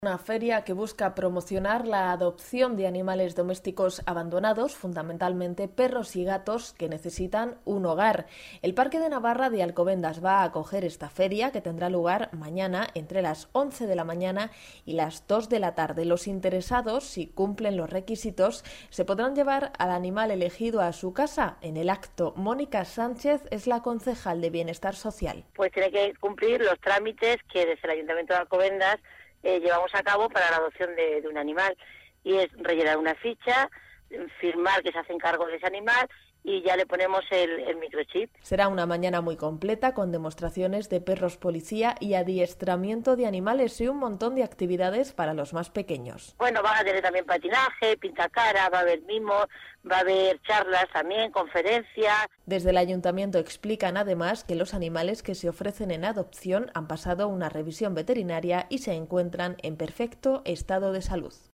Una feria que busca promocionar la adopción de animales domésticos abandonados, fundamentalmente perros y gatos que necesitan un hogar. El Parque de Navarra de Alcobendas va a acoger esta feria que tendrá lugar mañana entre las 11 de la mañana y las 2 de la tarde. Los interesados, si cumplen los requisitos, se podrán llevar al animal elegido a su casa. En el acto, Mónica Sánchez es la concejal de Bienestar Social. Pues tiene que cumplir los trámites que desde el Ayuntamiento de Alcobendas llevamos a cabo para la adopción de un animal, y es rellenar una ficha, firmar que se hace cargo de ese animal y ya le ponemos el microchip. Será una mañana muy completa con demostraciones de perros policía y adiestramiento de animales y un montón de actividades para los más pequeños. Bueno, van a tener también patinaje, pintacara, va a haber mimos, va a haber charlas también, conferencias. Desde el ayuntamiento explican además que los animales que se ofrecen en adopción han pasado una revisión veterinaria y se encuentran en perfecto estado de salud.